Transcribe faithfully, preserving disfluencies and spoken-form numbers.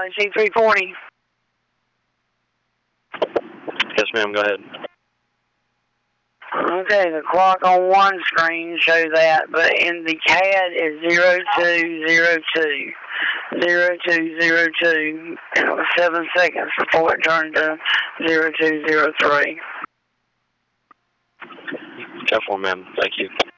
C three forty. Yes, ma'am, go ahead. Okay, the clock on one screen shows that, but in the C A D is zero two zero two. zero two zero two, and it was seven seconds before it turned to zero two zero three. ten four, ma'am. Thank you.